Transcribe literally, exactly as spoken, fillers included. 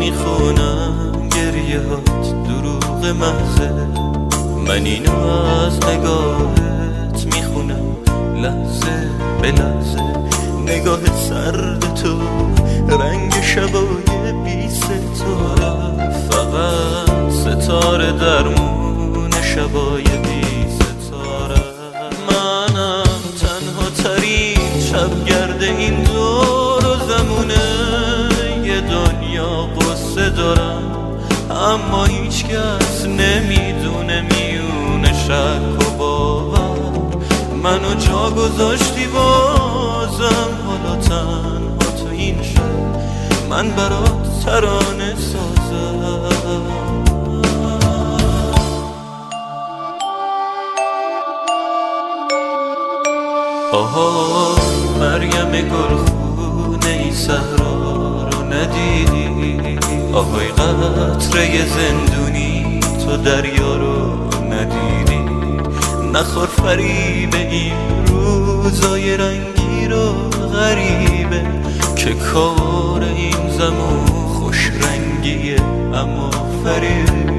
میخونم گریهات دروغ محضه، من اینو از نگاهت میخونم لحظه به لحظه. نگاه سرد تو رنگ شبای بی ستاره، فقط ستاره درمون شبای بی ستاره. منم تنها ترین شبگرد این دور و زمونه، یه دنیا قصه دارم اما هیچ کس نمیدونه میونه شک و باور. منو جا گذاشتی بازم، حالا تنها تو این شب من برات ترانه سازم. آها مریم گلخونه ای صحرا رو ندیدی؟ آهای قطره زندونی تو دریا رو ندیدی؟ نخور فریب این روزای رنگی رو غریبه که کار این زمان خوش رنگیه اما فریب.